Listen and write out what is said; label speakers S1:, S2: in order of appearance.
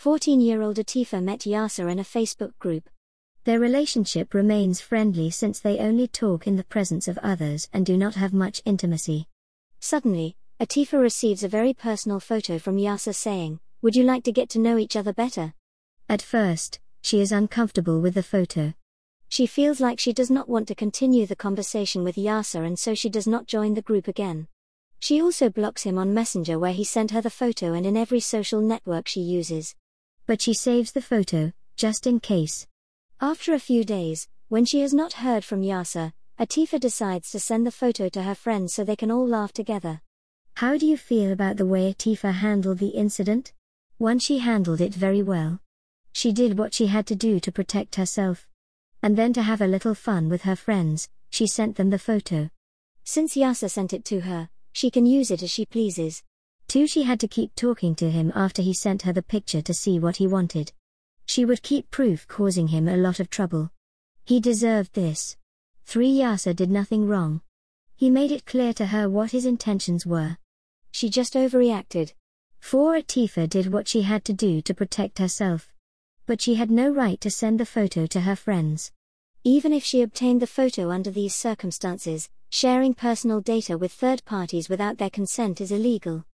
S1: 14-year-old Atifa met Yasser in a Facebook group. Their relationship remains friendly since they only talk in the presence of others and do not have much intimacy. Suddenly, Atifa receives a very personal photo from Yasser saying, "Would you like to get to know each other better?" At first, she is uncomfortable with the photo. She feels like she does not want to continue the conversation with Yasser, and so she does not join the group again. She also blocks him on Messenger, where he sent her the photo, and in every social network she uses. But she saves the photo, just in case. After a few days, when she has not heard from Yasser, Atifa decides to send the photo to her friends so they can all laugh together. How do you feel about the way Atifa handled the incident? 1. She handled it very well. She did what she had to do to protect herself. And then, to have a little fun with her friends, she sent them the photo. Since Yasser sent it to her, she can use it as she pleases. 2. She had to keep talking to him after he sent her the picture to see what he wanted. She would keep proof, causing him a lot of trouble. He deserved this. 3. Yasser did nothing wrong. He made it clear to her what his intentions were. She just overreacted. 4. Atifa did what she had to do to protect herself. But she had no right to send the photo to her friends. Even if she obtained the photo under these circumstances, sharing personal data with third parties without their consent is illegal.